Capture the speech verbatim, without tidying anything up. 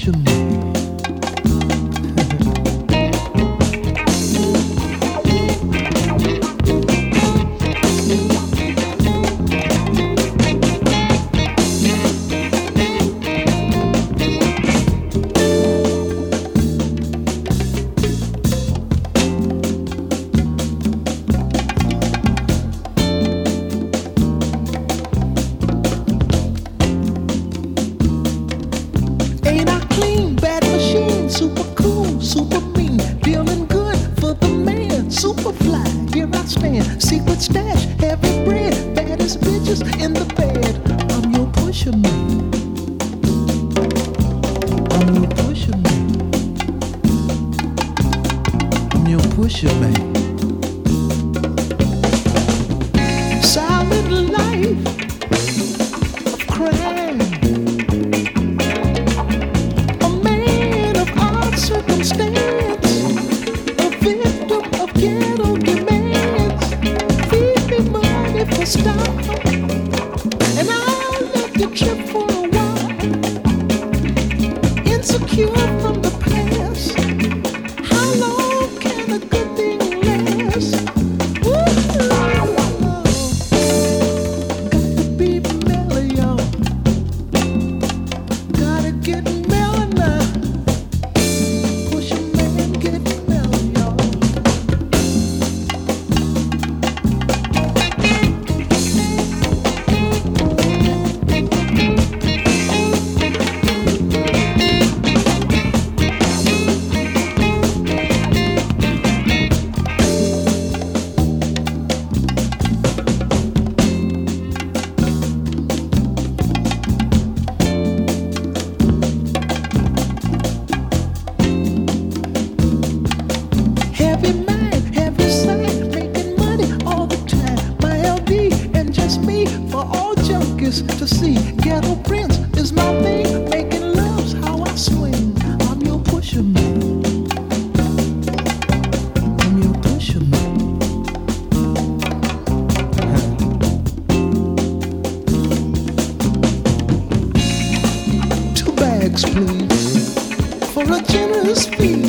pushing me. Ain't I clean, bad machine, super cool, super mean, feeling good for the man, super fly, here I stand, secret stash, heavy bread, baddest bitches in the bed. I'm your pusher man. I'm your pusher man. I'm your pusher man. Silent life of crime. Circumstance, a victim of ghetto demands. Feed me money for style, and I'll let you trip for a while. Insecure from the past, how long can a good thing last? Ooh, got to be mellow, y'all. Gotta get mellow now. Heavy mind, heavy side, making money all the time. My L D and just me for all junkies to see. Ghetto Prince is my thing, making love's how I swing. I'm your pusher man. I'm your pusher man. Two bags, please, for a generous fee.